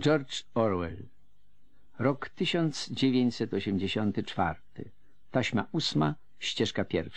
George Orwell. Rok 1984. Taśma 8, ścieżka 1.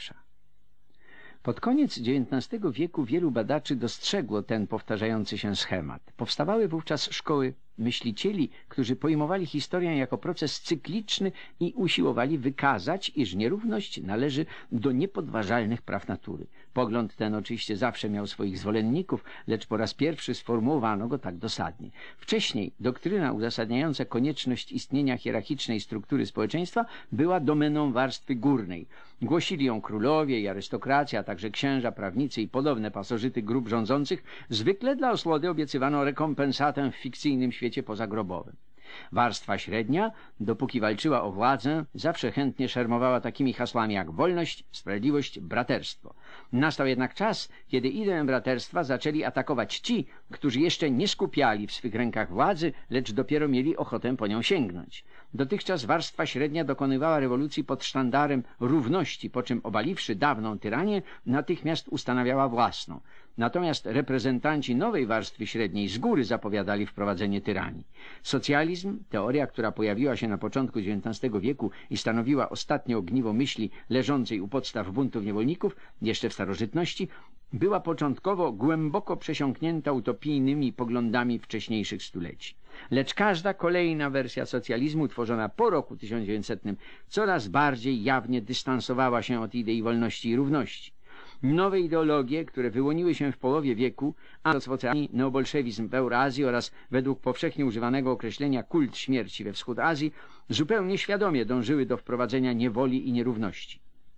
Pod koniec XIX wieku wielu badaczy dostrzegło ten powtarzający się schemat. Powstawały wówczas szkoły myślicieli, którzy pojmowali historię jako proces cykliczny i usiłowali wykazać, iż nierówność należy do niepodważalnych praw natury. Pogląd ten oczywiście zawsze miał swoich zwolenników, lecz po raz pierwszy sformułowano go tak dosadnie. Wcześniej doktryna uzasadniająca konieczność istnienia hierarchicznej struktury społeczeństwa była domeną warstwy górnej. Głosili ją królowie i arystokracja, a także księża, prawnicy i podobne pasożyty grup rządzących. Zwykle dla osłody obiecywano rekompensatę w fikcyjnym świecie pozagrobowym. Warstwa średnia, dopóki walczyła o władzę, zawsze chętnie szermowała takimi hasłami jak wolność, sprawiedliwość, braterstwo. Nastał jednak czas, kiedy ideę braterstwa zaczęli atakować ci, którzy jeszcze nie skupiali w swych rękach władzy, lecz dopiero mieli ochotę po nią sięgnąć. Dotychczas warstwa średnia dokonywała rewolucji pod sztandarem równości, po czym obaliwszy dawną tyranię, natychmiast ustanawiała własną. Natomiast reprezentanci nowej warstwy średniej z góry zapowiadali wprowadzenie tyranii. Socjalizm, teoria, która pojawiła się na początku XIX wieku i stanowiła ostatnie ogniwo myśli leżącej u podstaw buntów niewolników, jeszcze w starożytności, była początkowo głęboko przesiąknięta utopijnymi poglądami wcześniejszych stuleci. Lecz każda kolejna wersja socjalizmu tworzona po roku 1900 coraz bardziej jawnie dystansowała się od idei wolności i równości. Nowe ideologie, które wyłoniły się w połowie wieku, neobolszewizm w Eurazji oraz według powszechnie używanego określenia kult śmierci we Wschód Azji, zupełnie świadomie dążyły do wprowadzenia niewoli i nierówności.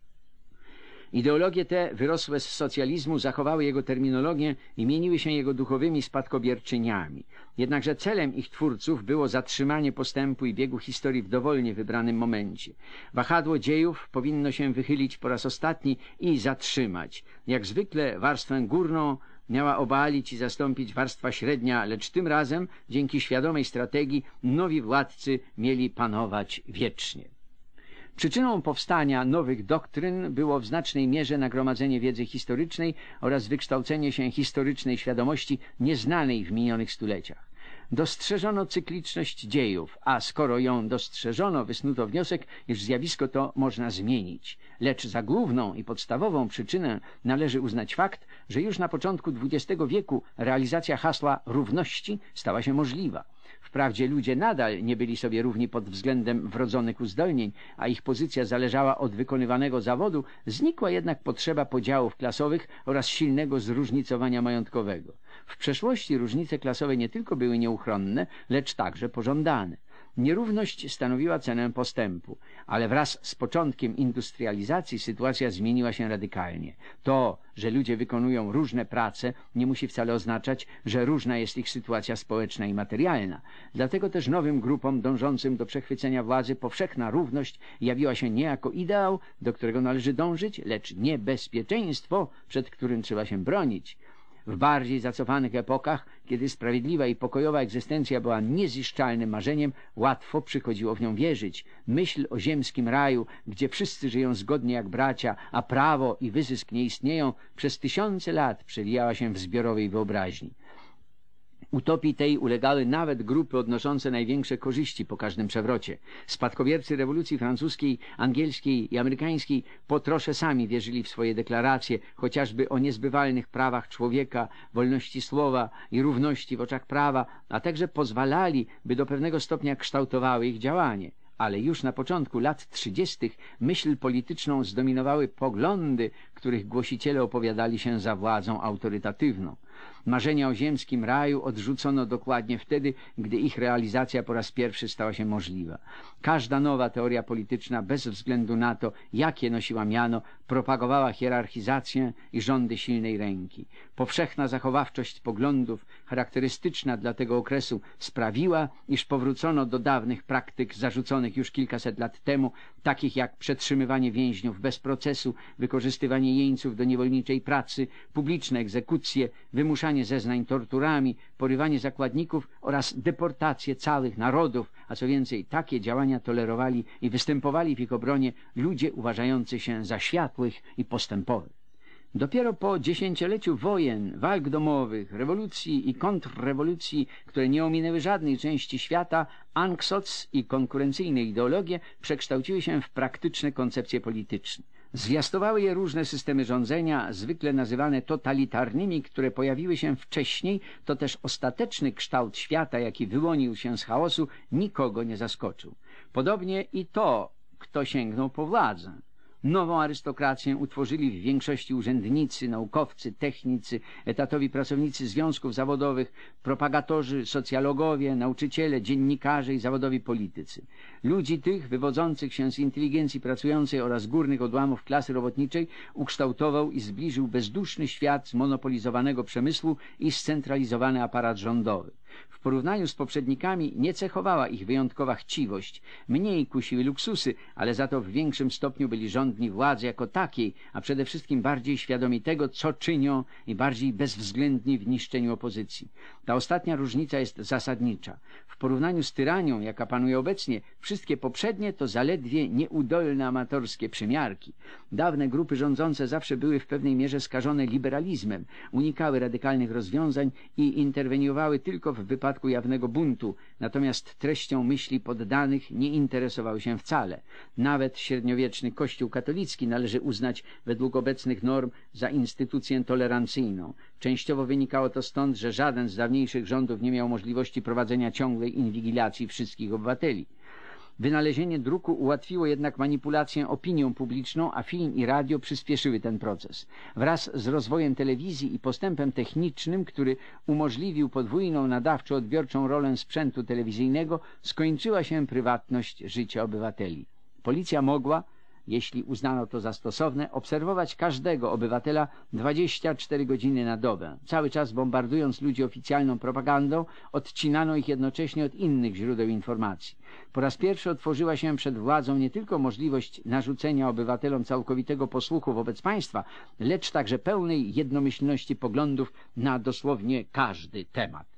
Ideologie te, wyrosłe z socjalizmu, zachowały jego terminologię i mieniły się jego duchowymi spadkobierczyniami. Jednakże celem ich twórców było zatrzymanie postępu i biegu historii w dowolnie wybranym momencie. Wahadło dziejów powinno się wychylić po raz ostatni i zatrzymać. Jak zwykle warstwę górną miała obalić i zastąpić warstwa średnia, lecz tym razem, dzięki świadomej strategii, nowi władcy mieli panować wiecznie. Przyczyną powstania nowych doktryn było w znacznej mierze nagromadzenie wiedzy historycznej oraz wykształcenie się historycznej świadomości nieznanej w minionych stuleciach. Dostrzeżono cykliczność dziejów, a skoro ją dostrzeżono, wysnuto wniosek, iż zjawisko to można zmienić. Lecz za główną i podstawową przyczynę należy uznać fakt, że już na początku XX wieku realizacja hasła równości stała się możliwa. Wprawdzie ludzie nadal nie byli sobie równi pod względem wrodzonych uzdolnień, a ich pozycja zależała od wykonywanego zawodu, znikła jednak potrzeba podziałów klasowych oraz silnego zróżnicowania majątkowego. W przeszłości różnice klasowe nie tylko były nieuchronne, lecz także pożądane. Nierówność stanowiła cenę postępu, ale wraz z początkiem industrializacji sytuacja zmieniła się radykalnie. To, że ludzie wykonują różne prace, nie musi wcale oznaczać, że różna jest ich sytuacja społeczna i materialna. Dlatego też nowym grupom dążącym do przechwycenia władzy powszechna równość jawiła się nie jako ideał, do którego należy dążyć, lecz niebezpieczeństwo, przed którym trzeba się bronić. W bardziej zacofanych epokach, kiedy sprawiedliwa i pokojowa egzystencja była nieziszczalnym marzeniem, łatwo przychodziło w nią wierzyć. Myśl o ziemskim raju, gdzie wszyscy żyją zgodnie jak bracia, a prawo i wyzysk nie istnieją, przez tysiące lat przewijała się w zbiorowej wyobraźni. Utopii tej ulegały nawet grupy odnoszące największe korzyści po każdym przewrocie. Spadkobiercy rewolucji francuskiej, angielskiej i amerykańskiej po trosze sami wierzyli w swoje deklaracje, chociażby o niezbywalnych prawach człowieka, wolności słowa i równości w oczach prawa, a także pozwalali, by do pewnego stopnia kształtowały ich działanie. Ale już na początku lat 30. myśl polityczną zdominowały poglądy, których głosiciele opowiadali się za władzą autorytatywną. Marzenia o ziemskim raju odrzucono dokładnie wtedy, gdy ich realizacja po raz pierwszy stała się możliwa. Każda nowa teoria polityczna, bez względu na to, jakie nosiła miano, propagowała hierarchizację i rządy silnej ręki. Powszechna zachowawczość poglądów, charakterystyczna dla tego okresu, sprawiła, iż powrócono do dawnych praktyk zarzuconych już kilkaset lat temu, takich jak przetrzymywanie więźniów bez procesu, wykorzystywanie jeńców do niewolniczej pracy, publiczne egzekucje, wymuszanie zeznań torturami, porywanie zakładników oraz deportację całych narodów, a co więcej, takie działania tolerowali i występowali w ich obronie ludzie uważający się za światłych i postępowych. Dopiero po dziesięcioleciu wojen, walk domowych, rewolucji i kontrrewolucji, które nie ominęły żadnej części świata, anksoc i konkurencyjne ideologie przekształciły się w praktyczne koncepcje polityczne. Zwiastowały je różne systemy rządzenia, zwykle nazywane totalitarnymi, które pojawiły się wcześniej, to też ostateczny kształt świata, jaki wyłonił się z chaosu, nikogo nie zaskoczył. Podobnie i to, kto sięgnął po władzę. Nową arystokrację utworzyli w większości urzędnicy, naukowcy, technicy, etatowi pracownicy związków zawodowych, propagatorzy, socjologowie, nauczyciele, dziennikarze i zawodowi politycy. Ludzi tych, wywodzących się z inteligencji pracującej oraz górnych odłamów klasy robotniczej, ukształtował i zbliżył bezduszny świat zmonopolizowanego przemysłu i scentralizowany aparat rządowy. W porównaniu z poprzednikami nie cechowała ich wyjątkowa chciwość, mniej kusiły luksusy, ale za to w większym stopniu byli rządni władzy jako takiej, a przede wszystkim bardziej świadomi tego, co czynią i bardziej bezwzględni w niszczeniu opozycji. Ta ostatnia różnica jest zasadnicza. W porównaniu z tyranią, jaka panuje obecnie, wszystkie poprzednie to zaledwie nieudolne amatorskie przymiarki. Dawne grupy rządzące zawsze były w pewnej mierze skażone liberalizmem, unikały radykalnych rozwiązań i interweniowały tylko w wypadku jawnego buntu, natomiast treścią myśli poddanych nie interesowały się wcale. Nawet średniowieczny Kościół katolicki należy uznać według obecnych norm za instytucję tolerancyjną. Częściowo wynikało to stąd, że żaden z dawniejszych rządów nie miał możliwości prowadzenia ciągłej inwigilacji wszystkich obywateli. Wynalezienie druku ułatwiło jednak manipulację opinią publiczną, a film i radio przyspieszyły ten proces. Wraz z rozwojem telewizji i postępem technicznym, który umożliwił podwójną nadawczo-odbiorczą rolę sprzętu telewizyjnego, skończyła się prywatność życia obywateli. Policja mogła, jeśli uznano to za stosowne, obserwować każdego obywatela 24 godziny na dobę. Cały czas bombardując ludzi oficjalną propagandą, odcinano ich jednocześnie od innych źródeł informacji. Po raz pierwszy otworzyła się przed władzą nie tylko możliwość narzucenia obywatelom całkowitego posłuchu wobec państwa, lecz także pełnej jednomyślności poglądów na dosłownie każdy temat.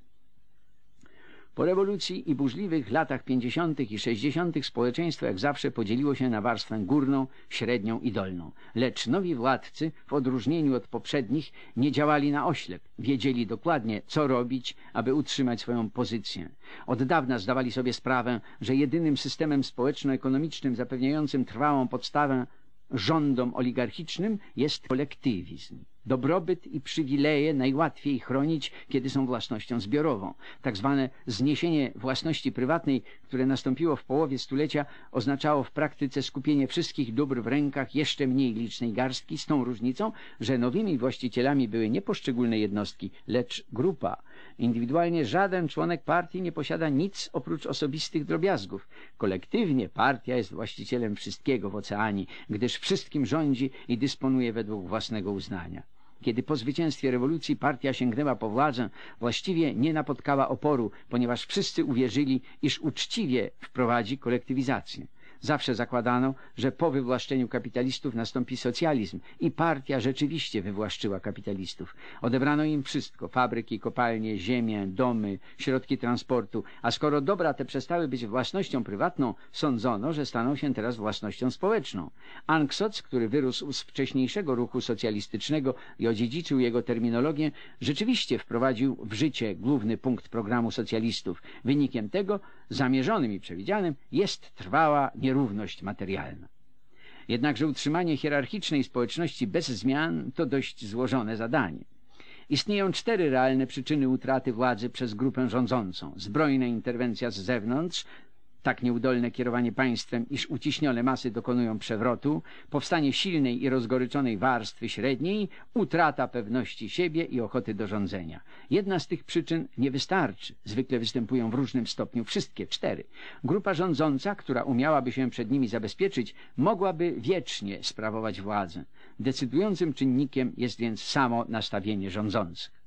Po rewolucji i burzliwych latach 50. i 60. społeczeństwo jak zawsze podzieliło się na warstwę górną, średnią i dolną. Lecz nowi władcy, w odróżnieniu od poprzednich, nie działali na oślep. Wiedzieli dokładnie, co robić, aby utrzymać swoją pozycję. Od dawna zdawali sobie sprawę, że jedynym systemem społeczno-ekonomicznym zapewniającym trwałą podstawę rządom oligarchicznym jest kolektywizm. Dobrobyt i przywileje najłatwiej chronić, kiedy są własnością zbiorową. Tak zwane zniesienie własności prywatnej, które nastąpiło w połowie stulecia, oznaczało w praktyce skupienie wszystkich dóbr w rękach jeszcze mniej licznej garstki, z tą różnicą, że nowymi właścicielami były nie poszczególne jednostki, lecz grupa. Indywidualnie żaden członek partii nie posiada nic oprócz osobistych drobiazgów. Kolektywnie partia jest właścicielem wszystkiego w oceanie, gdyż wszystkim rządzi i dysponuje według własnego uznania. Kiedy po zwycięstwie rewolucji partia sięgnęła po władzę, właściwie nie napotkała oporu, ponieważ wszyscy uwierzyli, iż uczciwie wprowadzi kolektywizację. Zawsze zakładano, że po wywłaszczeniu kapitalistów nastąpi socjalizm i partia rzeczywiście wywłaszczyła kapitalistów. Odebrano im wszystko, fabryki, kopalnie, ziemię, domy, środki transportu, a skoro dobra te przestały być własnością prywatną, sądzono, że staną się teraz własnością społeczną. Anksoc, który wyrósł z wcześniejszego ruchu socjalistycznego i odziedziczył jego terminologię, rzeczywiście wprowadził w życie główny punkt programu socjalistów. Wynikiem tego, zamierzonym i przewidzianym, jest trwała nierówność materialna. Jednakże utrzymanie hierarchicznej społeczności bez zmian to dość złożone zadanie. Istnieją 4 realne przyczyny utraty władzy przez grupę rządzącą. Zbrojna interwencja z zewnątrz, tak nieudolne kierowanie państwem, iż uciśnione masy dokonują przewrotu, powstanie silnej i rozgoryczonej warstwy średniej, utrata pewności siebie i ochoty do rządzenia. Jedna z tych przyczyn nie wystarczy. Zwykle występują w różnym stopniu wszystkie 4. Grupa rządząca, która umiałaby się przed nimi zabezpieczyć, mogłaby wiecznie sprawować władzę. Decydującym czynnikiem jest więc samo nastawienie rządzących.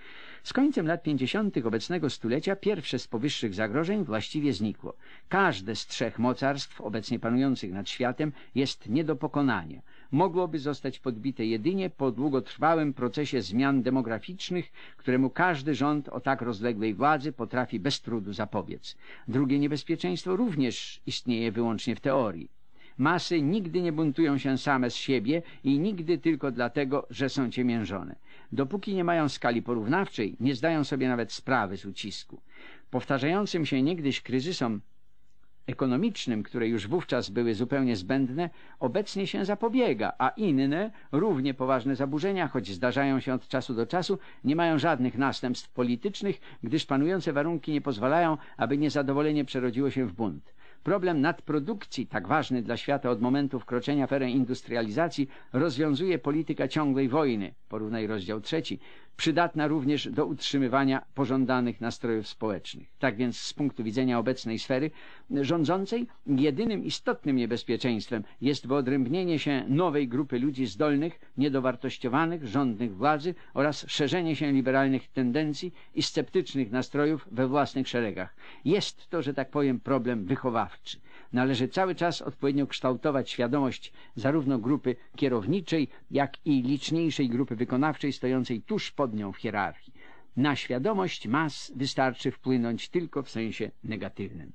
Z końcem lat 50. obecnego stulecia pierwsze z powyższych zagrożeń właściwie znikło. Każde z 3 mocarstw obecnie panujących nad światem jest nie do pokonania. Mogłoby zostać podbite jedynie po długotrwałym procesie zmian demograficznych, któremu każdy rząd o tak rozległej władzy potrafi bez trudu zapobiec. Drugie niebezpieczeństwo również istnieje wyłącznie w teorii. Masy nigdy nie buntują się same z siebie i nigdy tylko dlatego, że są ciemiężone. Dopóki nie mają skali porównawczej, nie zdają sobie nawet sprawy z ucisku. Powtarzającym się niegdyś kryzysom ekonomicznym, które już wówczas były zupełnie zbędne, obecnie się zapobiega, a inne, równie poważne zaburzenia, choć zdarzają się od czasu do czasu, nie mają żadnych następstw politycznych, gdyż panujące warunki nie pozwalają, aby niezadowolenie przerodziło się w bunt. Problem nadprodukcji, tak ważny dla świata od momentu wkroczenia w erę industrializacji, rozwiązuje polityka ciągłej wojny, porównaj rozdział 3, przydatna również do utrzymywania pożądanych nastrojów społecznych. Tak więc z punktu widzenia obecnej sfery rządzącej jedynym istotnym niebezpieczeństwem jest wyodrębnienie się nowej grupy ludzi zdolnych, niedowartościowanych, żądnych władzy oraz szerzenie się liberalnych tendencji i sceptycznych nastrojów we własnych szeregach. Jest to, że tak powiem, problem wychowawczy. Należy cały czas odpowiednio kształtować świadomość zarówno grupy kierowniczej, jak i liczniejszej grupy wykonawczej stojącej tuż pod nią w hierarchii. Na świadomość mas wystarczy wpłynąć tylko w sensie negatywnym.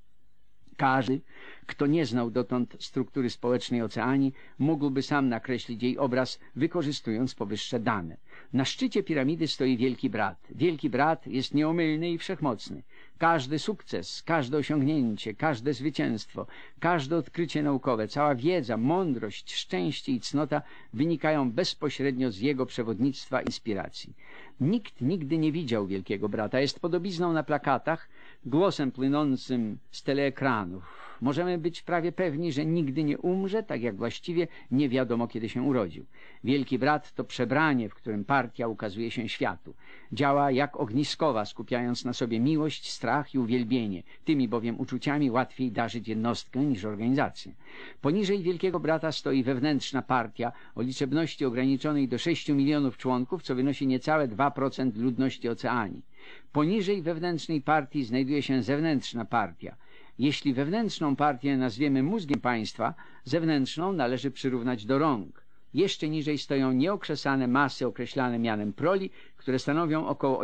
Każdy, kto nie znał dotąd struktury społecznej Oceanii, mógłby sam nakreślić jej obraz, wykorzystując powyższe dane. Na szczycie piramidy stoi Wielki Brat. Wielki Brat jest nieomylny i wszechmocny. Każdy sukces, każde osiągnięcie, każde zwycięstwo, każde odkrycie naukowe, cała wiedza, mądrość, szczęście i cnota wynikają bezpośrednio z jego przewodnictwa i inspiracji. Nikt nigdy nie widział Wielkiego Brata. Jest podobizną na plakatach, głosem płynącym z teleekranów. Możemy być prawie pewni, że nigdy nie umrze, tak jak właściwie nie wiadomo, kiedy się urodził. Wielki Brat to przebranie, w którym partia ukazuje się światu. Działa jak ogniskowa, skupiając na sobie miłość, strach i uwielbienie. Tymi bowiem uczuciami łatwiej darzyć jednostkę niż organizację. Poniżej Wielkiego Brata stoi wewnętrzna partia o liczebności ograniczonej do 6 milionów członków, co wynosi niecałe 2% ludności Oceanii. Poniżej wewnętrznej partii znajduje się zewnętrzna partia. Jeśli wewnętrzną partię nazwiemy mózgiem państwa, zewnętrzną należy przyrównać do rąk. Jeszcze niżej stoją nieokrzesane masy określane mianem proli, które stanowią około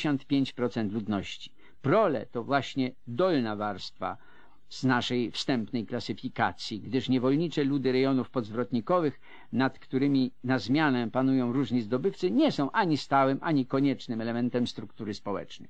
85% ludności. Prole to właśnie dolna warstwa z naszej wstępnej klasyfikacji, gdyż niewolnicze ludy rejonów podzwrotnikowych, nad którymi na zmianę panują różni zdobywcy, nie są ani stałym, ani koniecznym elementem struktury społecznej.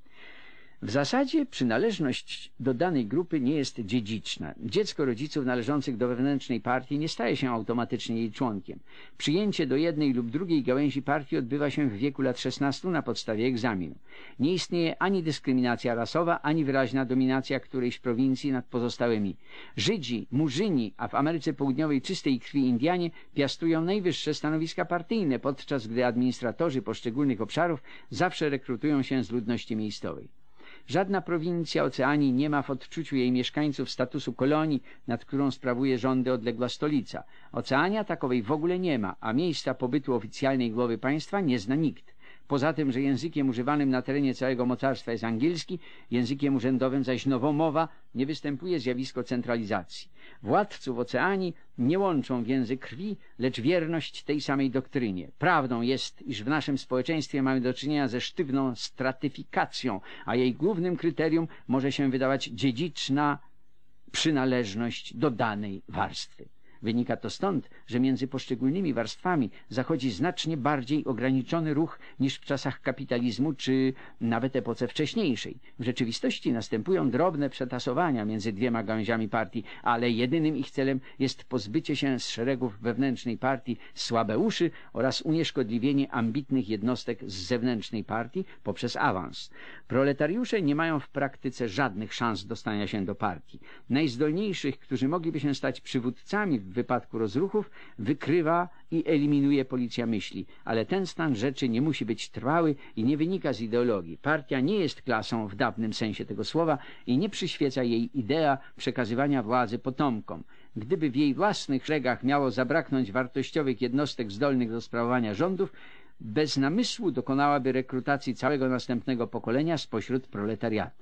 W zasadzie przynależność do danej grupy nie jest dziedziczna. Dziecko rodziców należących do wewnętrznej partii nie staje się automatycznie jej członkiem. Przyjęcie do jednej lub drugiej gałęzi partii odbywa się w wieku lat 16 na podstawie egzaminu. Nie istnieje ani dyskryminacja rasowa, ani wyraźna dominacja którejś prowincji nad pozostałymi. Żydzi, Murzyni, a w Ameryce Południowej czystej krwi Indianie piastują najwyższe stanowiska partyjne, podczas gdy administratorzy poszczególnych obszarów zawsze rekrutują się z ludności miejscowej. Żadna prowincja Oceanii nie ma w odczuciu jej mieszkańców statusu kolonii, nad którą sprawuje rządy odległa stolica. Oceania takowej w ogóle nie ma, a miejsca pobytu oficjalnej głowy państwa nie zna nikt. Poza tym, że językiem używanym na terenie całego mocarstwa jest angielski, językiem urzędowym zaś nowomowa, nie występuje zjawisko centralizacji. Władców Oceanii nie łączą więzy krwi, lecz wierność tej samej doktrynie. Prawdą jest, iż w naszym społeczeństwie mamy do czynienia ze sztywną stratyfikacją, a jej głównym kryterium może się wydawać dziedziczna przynależność do danej warstwy. Wynika to stąd, że między poszczególnymi warstwami zachodzi znacznie bardziej ograniczony ruch niż w czasach kapitalizmu czy nawet epoce wcześniejszej. W rzeczywistości następują drobne przetasowania między dwiema gałęziami partii, ale jedynym ich celem jest pozbycie się z szeregów wewnętrznej partii słabeuszy oraz unieszkodliwienie ambitnych jednostek z zewnętrznej partii poprzez awans. Proletariusze nie mają w praktyce żadnych szans dostania się do partii. Najzdolniejszych, którzy mogliby się stać przywódcami w wypadku rozruchów, wykrywa i eliminuje policja myśli, ale ten stan rzeczy nie musi być trwały i nie wynika z ideologii. Partia nie jest klasą w dawnym sensie tego słowa i nie przyświeca jej idea przekazywania władzy potomkom. Gdyby w jej własnych szeregach miało zabraknąć wartościowych jednostek zdolnych do sprawowania rządów, bez namysłu dokonałaby rekrutacji całego następnego pokolenia spośród proletariatu.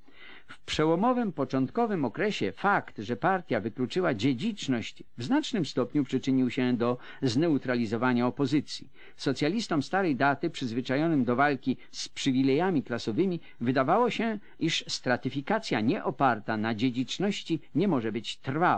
W przełomowym, początkowym okresie fakt, że partia wykluczyła dziedziczność, w znacznym stopniu przyczynił się do zneutralizowania opozycji. Socjalistom starej daty, przyzwyczajonym do walki z przywilejami klasowymi, wydawało się, iż stratyfikacja nie oparta na dziedziczności nie może być trwała.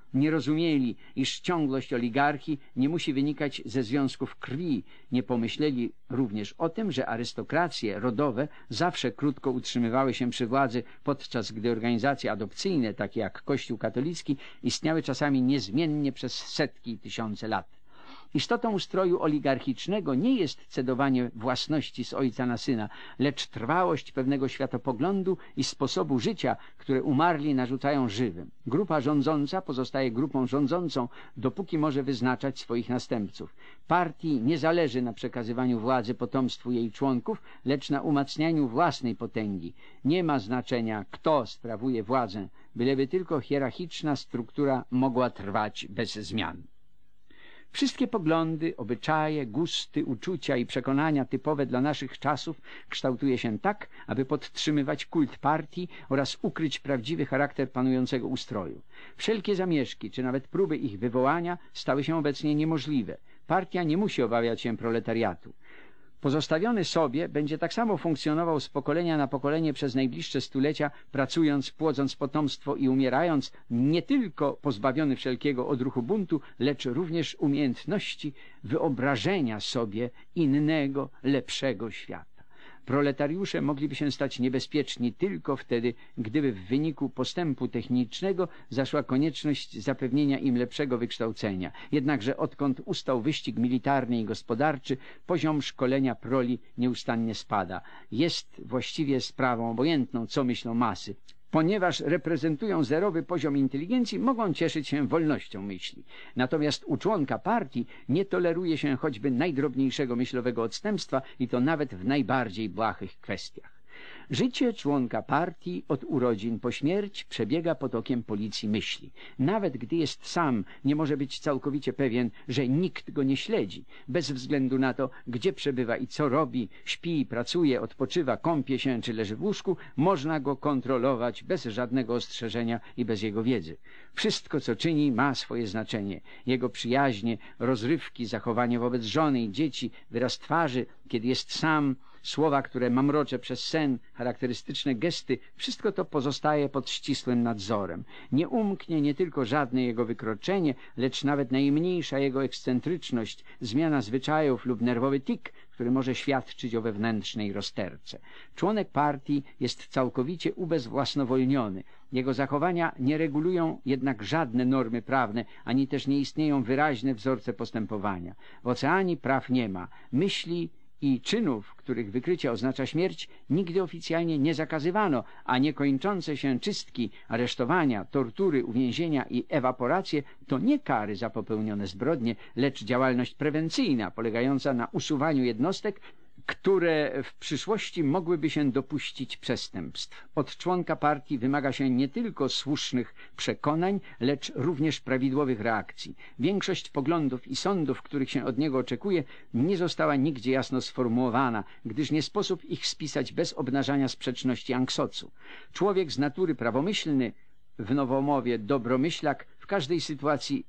Nie rozumieli, iż ciągłość oligarchii nie musi wynikać ze związków krwi. Nie pomyśleli również o tym, że arystokracje rodowe zawsze krótko utrzymywały się przy władzy, podczas gdy organizacje adopcyjne, takie jak Kościół katolicki, istniały czasami niezmiennie przez setki i tysiące lat. Istotą ustroju oligarchicznego nie jest cedowanie własności z ojca na syna, lecz trwałość pewnego światopoglądu i sposobu życia, które umarli narzucają żywym. Grupa rządząca pozostaje grupą rządzącą, dopóki może wyznaczać swoich następców. Partii nie zależy na przekazywaniu władzy potomstwu jej członków, lecz na umacnianiu własnej potęgi. Nie ma znaczenia, kto sprawuje władzę, byleby tylko hierarchiczna struktura mogła trwać bez zmian. Wszystkie poglądy, obyczaje, gusty, uczucia i przekonania typowe dla naszych czasów kształtuje się tak, aby podtrzymywać kult partii oraz ukryć prawdziwy charakter panującego ustroju. Wszelkie zamieszki, czy nawet próby ich wywołania stały się obecnie niemożliwe. Partia nie musi obawiać się proletariatu. Pozostawiony sobie, będzie tak samo funkcjonował z pokolenia na pokolenie przez najbliższe stulecia, pracując, płodząc potomstwo i umierając, nie tylko pozbawiony wszelkiego odruchu buntu, lecz również umiejętności wyobrażenia sobie innego, lepszego świata. Proletariusze mogliby się stać niebezpieczni tylko wtedy, gdyby w wyniku postępu technicznego zaszła konieczność zapewnienia im lepszego wykształcenia. Jednakże odkąd ustał wyścig militarny i gospodarczy, poziom szkolenia proli nieustannie spada. Jest właściwie sprawą obojętną, co myślą masy. Ponieważ reprezentują zerowy poziom inteligencji, mogą cieszyć się wolnością myśli. Natomiast u członka partii nie toleruje się choćby najdrobniejszego myślowego odstępstwa i to nawet w najbardziej błahych kwestiach. Życie członka partii od urodzin po śmierć przebiega pod okiem policji myśli. Nawet gdy jest sam, nie może być całkowicie pewien, że nikt go nie śledzi. Bez względu na to, gdzie przebywa i co robi, śpi, pracuje, odpoczywa, kąpie się czy leży w łóżku, można go kontrolować bez żadnego ostrzeżenia i bez jego wiedzy. Wszystko, co czyni, ma swoje znaczenie. Jego przyjaźnie, rozrywki, zachowanie wobec żony i dzieci, wyraz twarzy, kiedy jest sam, słowa, które mamrocze przez sen, charakterystyczne gesty, wszystko to pozostaje pod ścisłym nadzorem. Nie umknie nie tylko żadne jego wykroczenie, lecz nawet najmniejsza jego ekscentryczność, zmiana zwyczajów lub nerwowy tik, który może świadczyć o wewnętrznej rozterce. Członek partii jest całkowicie ubezwłasnowolniony. Jego zachowania nie regulują jednak żadne normy prawne, ani też nie istnieją wyraźne wzorce postępowania. W oceanie praw nie ma. Myśli i czynów, których wykrycie oznacza śmierć, nigdy oficjalnie nie zakazywano, a niekończące się czystki, aresztowania, tortury, uwięzienia i ewaporacje to nie kary za popełnione zbrodnie, lecz działalność prewencyjna polegająca na usuwaniu jednostek, które w przyszłości mogłyby się dopuścić przestępstw. Od członka partii wymaga się nie tylko słusznych przekonań, lecz również prawidłowych reakcji. Większość poglądów i sądów, których się od niego oczekuje, nie została nigdzie jasno sformułowana, gdyż nie sposób ich spisać bez obnażania sprzeczności anksocu. Człowiek z natury prawomyślny, w nowomowie dobromyślak, w każdej sytuacji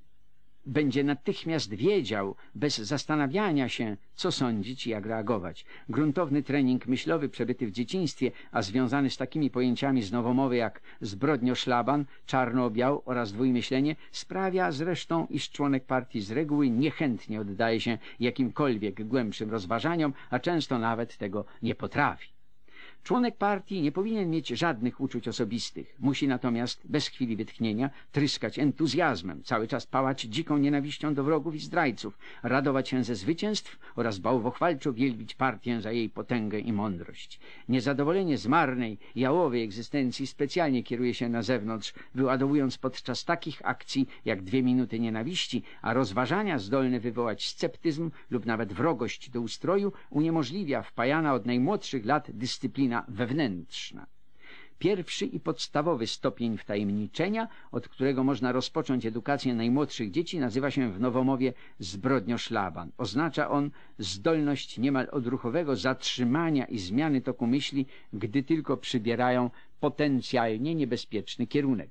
będzie natychmiast wiedział, bez zastanawiania się, co sądzić i jak reagować. Gruntowny trening myślowy przebyty w dzieciństwie, a związany z takimi pojęciami z nowomowy jak zbrodnio-szlaban, czarno-biał oraz dwójmyślenie, sprawia zresztą, iż członek partii z reguły niechętnie oddaje się jakimkolwiek głębszym rozważaniom, a często nawet tego nie potrafi. Członek partii nie powinien mieć żadnych uczuć osobistych. Musi natomiast bez chwili wytchnienia tryskać entuzjazmem, cały czas pałać dziką nienawiścią do wrogów i zdrajców, radować się ze zwycięstw oraz bałwochwalczo wielbić partię za jej potęgę i mądrość. Niezadowolenie z marnej, jałowej egzystencji specjalnie kieruje się na zewnątrz, wyładowując podczas takich akcji jak 2 minuty nienawiści, a rozważania zdolne wywołać sceptyzm lub nawet wrogość do ustroju uniemożliwia wpajana od najmłodszych lat dyscyplina wewnętrzna. Pierwszy i podstawowy stopień wtajemniczenia, od którego można rozpocząć edukację najmłodszych dzieci, nazywa się w nowomowie zbrodnio-szlaban. Oznacza on zdolność niemal odruchowego zatrzymania i zmiany toku myśli, gdy tylko przybierają potencjalnie niebezpieczny kierunek.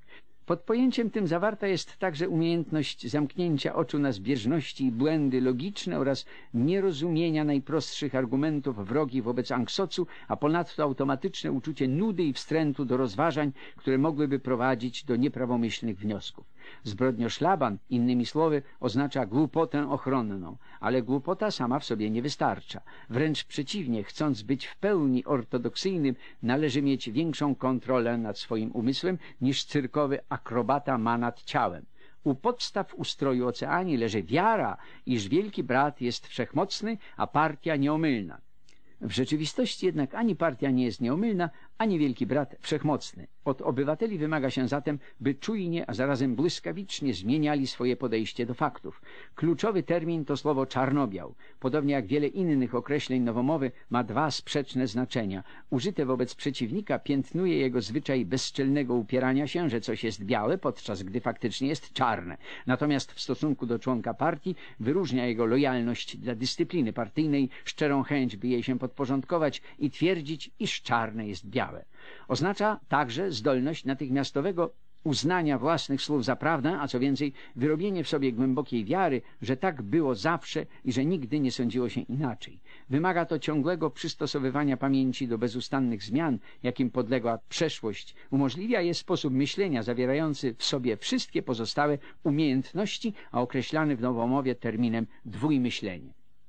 Pod pojęciem tym zawarta jest także umiejętność zamknięcia oczu na zbieżności i błędy logiczne oraz nierozumienia najprostszych argumentów wrogich wobec anksocu, a ponadto automatyczne uczucie nudy i wstrętu do rozważań, które mogłyby prowadzić do nieprawomyślnych wniosków. Zbrodnioszlaban, innymi słowy, oznacza głupotę ochronną, ale głupota sama w sobie nie wystarcza. Wręcz przeciwnie, chcąc być w pełni ortodoksyjnym, należy mieć większą kontrolę nad swoim umysłem niż cyrkowy akrobata ma nad ciałem. U podstaw ustroju Oceanii leży wiara, iż Wielki Brat jest wszechmocny, a partia nieomylna. W rzeczywistości jednak ani partia nie jest nieomylna, ani Wielki Brat wszechmocny. Od obywateli wymaga się zatem, by czujnie, a zarazem błyskawicznie zmieniali swoje podejście do faktów. Kluczowy termin to słowo czarnobiał. Podobnie jak wiele innych określeń nowomowy ma dwa sprzeczne znaczenia. Użyte wobec przeciwnika piętnuje jego zwyczaj bezczelnego upierania się, że coś jest białe, podczas gdy faktycznie jest czarne. Natomiast w stosunku do członka partii wyróżnia jego lojalność dla dyscypliny partyjnej, szczerą chęć, by jej się podporządkować i twierdzić, iż czarne jest białe. Oznacza także zdolność natychmiastowego uznania własnych słów za prawdę, a co więcej, wyrobienie w sobie głębokiej wiary, że tak było zawsze i że nigdy nie sądziło się inaczej. Wymaga to ciągłego przystosowywania pamięci do bezustannych zmian, jakim podległa przeszłość. Umożliwia je sposób myślenia zawierający w sobie wszystkie pozostałe umiejętności, a określany w nowomowie terminem dwójmyślenie.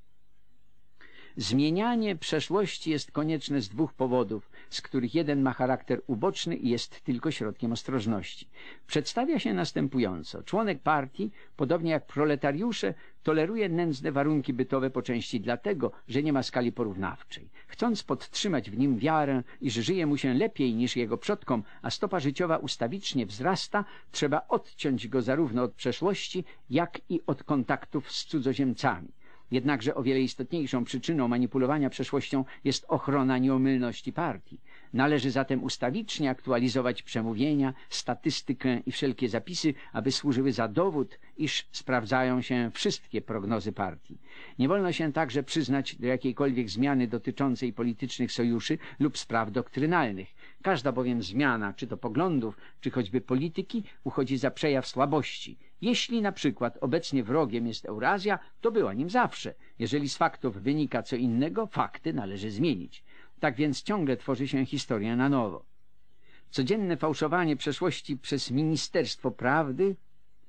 Zmienianie przeszłości jest konieczne z dwóch powodów, z których jeden ma charakter uboczny i jest tylko środkiem ostrożności. Przedstawia się następująco. Członek partii, podobnie jak proletariusze, toleruje nędzne warunki bytowe po części dlatego, że nie ma skali porównawczej. Chcąc podtrzymać w nim wiarę, iż żyje mu się lepiej niż jego przodkom, a stopa życiowa ustawicznie wzrasta, trzeba odciąć go zarówno od przeszłości, jak i od kontaktów z cudzoziemcami. Jednakże o wiele istotniejszą przyczyną manipulowania przeszłością jest ochrona nieomylności partii. Należy zatem ustawicznie aktualizować przemówienia, statystykę i wszelkie zapisy, aby służyły za dowód, iż sprawdzają się wszystkie prognozy partii. Nie wolno się także przyznać do jakiejkolwiek zmiany dotyczącej politycznych sojuszy lub spraw doktrynalnych. Każda bowiem zmiana, czy to poglądów, czy choćby polityki, uchodzi za przejaw słabości. Jeśli na przykład obecnie wrogiem jest Eurazja, to była nim zawsze. Jeżeli z faktów wynika co innego, fakty należy zmienić. Tak więc ciągle tworzy się historię na nowo. Codzienne fałszowanie przeszłości przez Ministerstwo Prawdy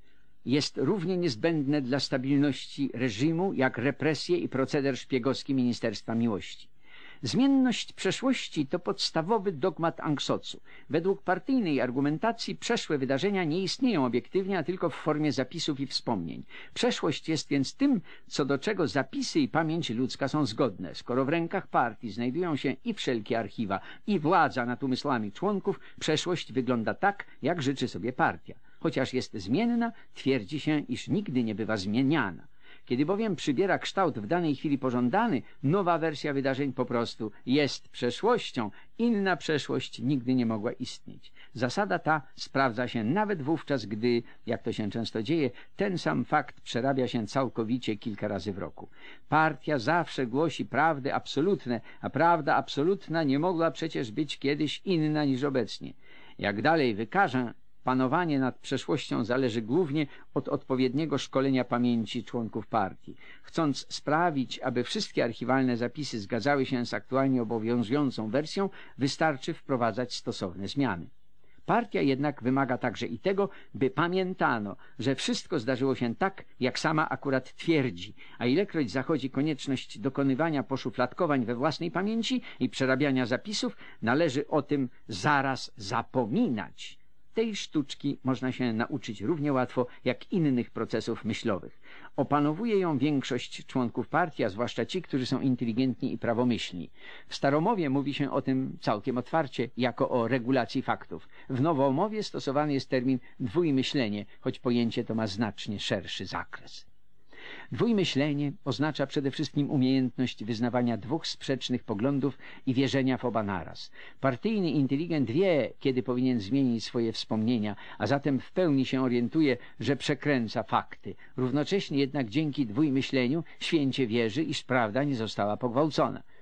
jest równie niezbędne dla stabilności reżimu, jak represje i proceder szpiegowski Ministerstwa Miłości. Zmienność przeszłości to podstawowy dogmat anksocu. Według partyjnej argumentacji przeszłe wydarzenia nie istnieją obiektywnie, a tylko w formie zapisów i wspomnień. Przeszłość jest więc tym, co do czego zapisy i pamięć ludzka są zgodne. Skoro w rękach partii znajdują się i wszelkie archiwa, i władza nad umysłami członków, przeszłość wygląda tak, jak życzy sobie partia. Chociaż jest zmienna, twierdzi się, iż nigdy nie bywa zmieniana. Kiedy bowiem przybiera kształt w danej chwili pożądany, nowa wersja wydarzeń po prostu jest przeszłością, inna przeszłość nigdy nie mogła istnieć. Zasada ta sprawdza się nawet wówczas, gdy, jak to się często dzieje, ten sam fakt przerabia się całkowicie kilka razy w roku. Partia zawsze głosi prawdy absolutne, a prawda absolutna nie mogła przecież być kiedyś inna niż obecnie. Jak dalej wykażę, panowanie nad przeszłością zależy głównie od odpowiedniego szkolenia pamięci członków partii. Chcąc sprawić, aby wszystkie archiwalne zapisy zgadzały się z aktualnie obowiązującą wersją, wystarczy wprowadzać stosowne zmiany. Partia jednak wymaga także i tego, by pamiętano, że wszystko zdarzyło się tak, jak sama akurat twierdzi, a ilekroć zachodzi konieczność dokonywania poszufladkowań we własnej pamięci i przerabiania zapisów, należy o tym zaraz zapominać. Tej sztuczki można się nauczyć równie łatwo jak innych procesów myślowych. Opanowuje ją większość członków partii, a zwłaszcza ci, którzy są inteligentni i prawomyślni. W staromowie mówi się o tym całkiem otwarcie, jako o regulacji faktów. W nowomowie stosowany jest termin dwójmyślenie, choć pojęcie to ma znacznie szerszy zakres. Dwójmyślenie oznacza przede wszystkim umiejętność wyznawania dwóch sprzecznych poglądów i wierzenia w oba naraz. Partyjny inteligent wie, kiedy powinien zmienić swoje wspomnienia, a zatem w pełni się orientuje, że przekręca fakty. Równocześnie jednak dzięki dwójmyśleniu święcie wierzy, iż prawda nie została pogwałcona.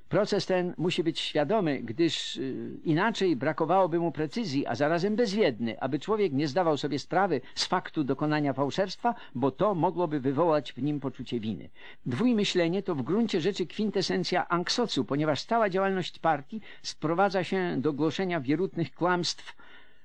Proces ten musi być świadomy, gdyż inaczej brakowałoby mu precyzji, a zarazem bezwiedny, aby człowiek nie zdawał sobie sprawy z faktu dokonania fałszerstwa, bo to mogłoby wywołać w nim poczucie winy. Dwójmyślenie to w gruncie rzeczy kwintesencja anksocu, ponieważ cała działalność partii sprowadza się do głoszenia wierutnych kłamstw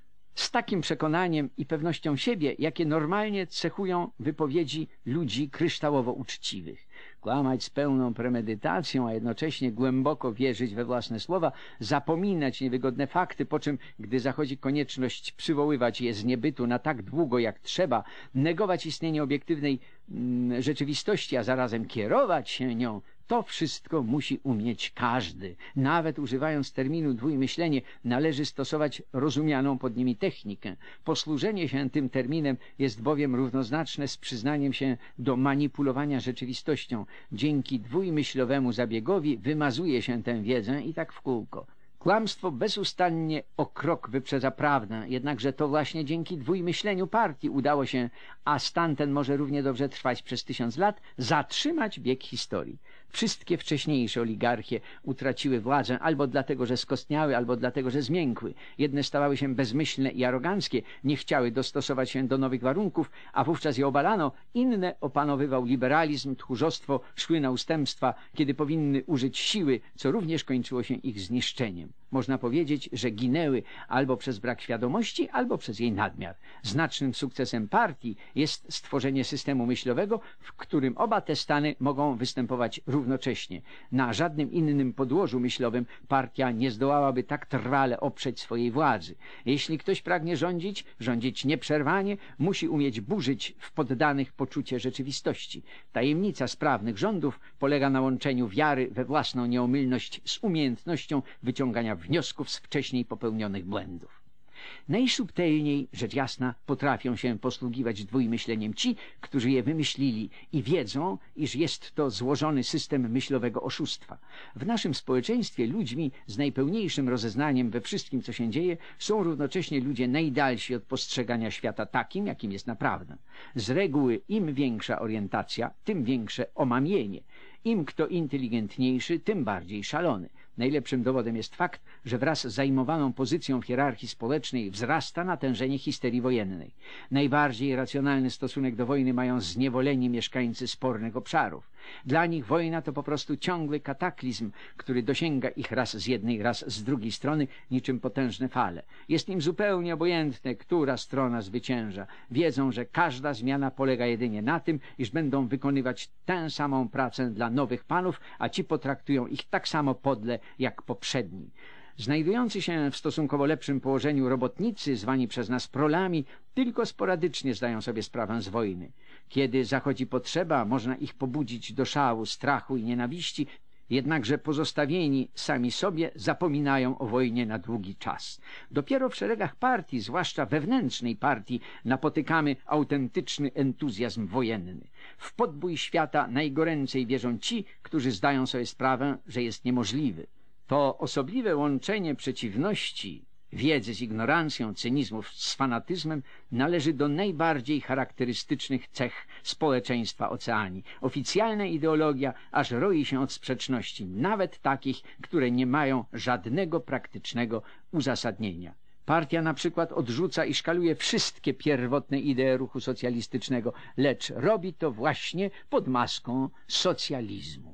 z takim przekonaniem i pewnością siebie, jakie normalnie cechują wypowiedzi ludzi kryształowo uczciwych. Kłamać z pełną premedytacją, a jednocześnie głęboko wierzyć we własne słowa, zapominać niewygodne fakty, po czym, gdy zachodzi konieczność przywoływać je z niebytu na tak długo jak trzeba, negować istnienie obiektywnej rzeczywistości, a zarazem kierować się nią, to wszystko musi umieć każdy. Nawet używając terminu dwójmyślenie, należy stosować rozumianą pod nimi technikę. Posłużenie się tym terminem jest bowiem równoznaczne z przyznaniem się do manipulowania rzeczywistością. Dzięki dwójmyślowemu zabiegowi wymazuje się tę wiedzę i tak w kółko. Kłamstwo bezustannie o krok wyprzedza prawdę, jednakże to właśnie dzięki dwójmyśleniu partii udało się, a stan ten może równie dobrze trwać przez 1000 lat, zatrzymać bieg historii. Wszystkie wcześniejsze oligarchie utraciły władzę albo dlatego, że skostniały, albo dlatego, że zmiękły. Jedne stawały się bezmyślne i aroganckie, nie chciały dostosować się do nowych warunków, a wówczas je obalano. Inne opanowywał liberalizm, tchórzostwo, szły na ustępstwa, kiedy powinny użyć siły, co również kończyło się ich zniszczeniem. Można powiedzieć, że ginęły albo przez brak świadomości, albo przez jej nadmiar. Znacznym sukcesem partii jest stworzenie systemu myślowego, w którym oba te stany mogą występować równocześnie. Na żadnym innym podłożu myślowym partia nie zdołałaby tak trwale oprzeć swojej władzy. Jeśli ktoś pragnie rządzić nieprzerwanie, musi umieć burzyć w poddanych poczucie rzeczywistości. Tajemnica sprawnych rządów polega na łączeniu wiary we własną nieomylność z umiejętnością wyciągania wniosków z wcześniej popełnionych błędów. Najsubtelniej, rzecz jasna, potrafią się posługiwać dwójmyśleniem ci, którzy je wymyślili i wiedzą, iż jest to złożony system myślowego oszustwa. W naszym społeczeństwie ludźmi z najpełniejszym rozeznaniem we wszystkim, co się dzieje, są równocześnie ludzie najdalsi od postrzegania świata takim, jakim jest naprawdę. Z reguły im większa orientacja, tym większe omamienie. Im kto inteligentniejszy, tym bardziej szalony. Najlepszym dowodem jest fakt, że wraz z zajmowaną pozycją w hierarchii społecznej wzrasta natężenie histerii wojennej. Najbardziej racjonalny stosunek do wojny mają zniewoleni mieszkańcy spornych obszarów. Dla nich wojna to po prostu ciągły kataklizm, który dosięga ich raz z jednej, raz z drugiej strony niczym potężne fale. Jest im zupełnie obojętne, która strona zwycięża. Wiedzą, że każda zmiana polega jedynie na tym, iż będą wykonywać tę samą pracę dla nowych panów, a ci potraktują ich tak samo podle jak poprzedni. Znajdujący się w stosunkowo lepszym położeniu robotnicy, zwani przez nas prolami, tylko sporadycznie zdają sobie sprawę z wojny. Kiedy zachodzi potrzeba, można ich pobudzić do szału, strachu i nienawiści, jednakże pozostawieni sami sobie zapominają o wojnie na długi czas. Dopiero w szeregach partii, zwłaszcza wewnętrznej partii, napotykamy autentyczny entuzjazm wojenny. W podbój świata najgoręcej wierzą ci, którzy zdają sobie sprawę, że jest niemożliwy. To osobliwe łączenie przeciwności, wiedzy z ignorancją, cynizmu z fanatyzmem należy do najbardziej charakterystycznych cech społeczeństwa Oceanii. Oficjalna ideologia aż roi się od sprzeczności, nawet takich, które nie mają żadnego praktycznego uzasadnienia. Partia na przykład odrzuca i szkaluje wszystkie pierwotne idee ruchu socjalistycznego, lecz robi to właśnie pod maską socjalizmu.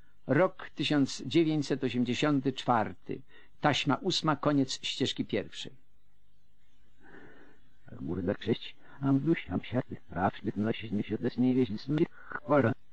Rok 1984. Taśma 8, koniec ścieżki pierwszej. Бурда кшеч, амдуш, амшат, прав, носить, несет, с ней весь,